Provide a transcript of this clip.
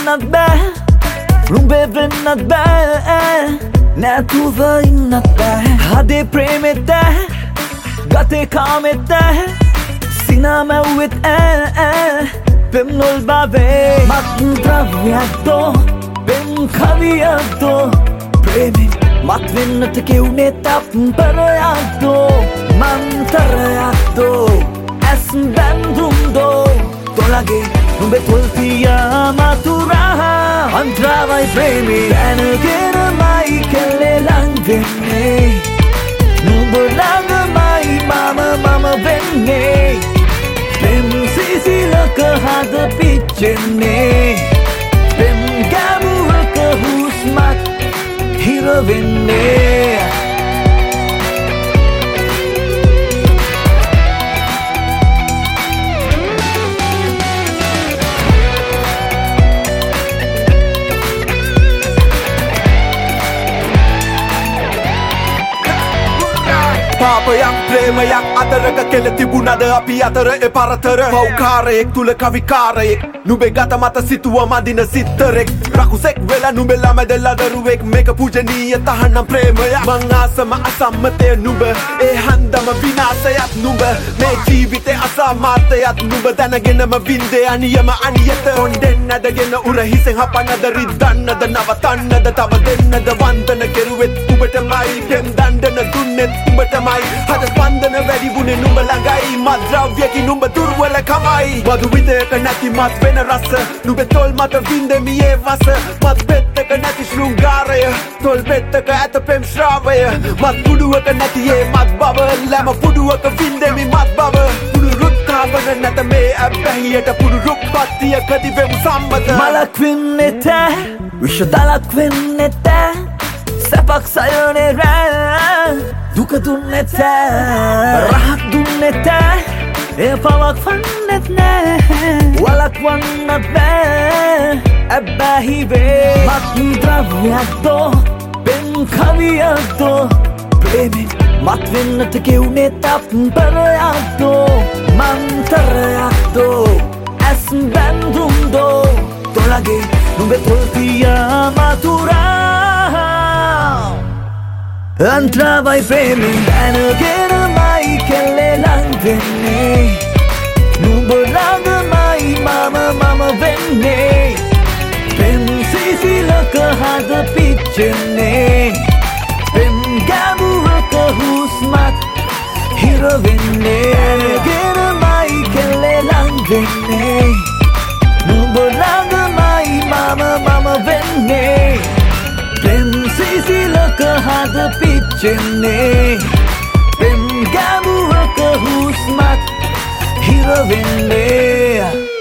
වෙන්නත් බෑ රුඹේ වෙන්නත් බෑ නැතුව ඉන්නත් බෑ හදේ ප්‍රේමෙත් ගතේ කාමෙත් සිනාමැව්වෙත් පෙම්නොල් බවේ මත්ද්‍රව්‍යයක්දෝ පෙම් කවියක්දෝ ප්‍රේමෙන් මත්වෙන්නට කෙවුනේ තප්පරයක්දෝ මන්තරයක්දෝ ඇස් බැන්දුම්දෝ තොලගේ නුඹේ තොල්පියා මතුරා අන්ත්‍රාවයි ප්‍රේමේ දැනගෙනමයි කෙල්ලේ ලං වෙන්නේ නුඹ ළඟමයි මම වෙන්නේ පෙම් සිසිලක හද පිච්චෙන්නේ පෙම් ගැමුවක හුස්මක් හිර වෙන්නේ පාපයක් ප්‍රේමයක් අතරක කෙල තිබුණද අපි අතර පරතර පෞකාරයෙක් තුළ කවිකාරයෙක් නුඹේ ගත මත සිතුව මදින සිත්තරෙක් රකුසෙක් වෙලා නුඹේ ළමද ලදරුවෙක් මේක පූජනීය තහනම් ප්‍රේමයක් මං ආසම අසම්මතය නුඹ ඒ හන්දම විනාශයත් නුඹ මේ ජීවිතේ අසාමාර්ථයත් නුඹ දැනගෙනම වින්දේ අනියම අනියත හොන්ඩෙන් නැදගෙන උර හිසෙන් හපන්නද රිද්දන්නද නවතන්නද තව දෙන්නද වන්දන කෙරුවෙත් උඹටමයි දෙම් දණ්ඩන දුන්නෙත් උඹටමයි හද ස්පන්දන වැඩි වුණේ නුඹ ළඟයි මත්ද්‍රව්‍යකින් නුඹ දුර්වලකමයි වදු විදයක නැති මත් වෙන රස නුඹේ තොල් මත වින්දෙමි ඒ වස මත් පෙත්තක නැති ශෘංගාරය තොල් පෙත්තක ඇත පෙම් ශ්‍රාවය මත් පුඩුවක නැති ඒ මත් බව ලැම පුඩුවක වින්දෙමි මත් බව පුරුරුත්තාවන නැත මේ ඇබ්බැහියට පුරුරුක් පත්තියකදි වෙමු සම්මත මලක් වෙන්නෙත විශ්වතලක් වෙන්නෙත සැපක් සයනේ රෑ දුක දුන්නෙත රහක් දුන්නෙත ඒ පවක් වන්නෙත් නෑ වලක් වන්නත් බෑ ඇබ්බැහි වේ මත්ද්‍රව්‍යයක්දෝ පෙම් කවියක්දෝ ප්‍රේමෙන් මත්වෙන්නට කෙවුනේ තප්පරයක්දෝ මන්තරයක්දෝ ඇස් බැන්දුම්දෝ තොලගේ නුඹේ තොල්පියා මතුරා අන්ත්‍රාවයි ප්‍රේමෙන් දැනගෙනමයි කෙල්ලේ ලං වෙන්නේ නුඹ ළඟමයි මම වෙන්නේ පෙම් සිසිලක හද පිච්චෙන්නේ පෙම් ගැමුවක හුස්මක් හිර වෙන්නේ දැනගෙනමයි කෙල්ලේ ලං වෙන්නේ නුඹ ළඟමයි මම වෙන්නේ පෙම් සිසිලක හද පිච්චෙන්නේ පෙම් ගැමුවක හුස්මක් හිර වෙන්නේ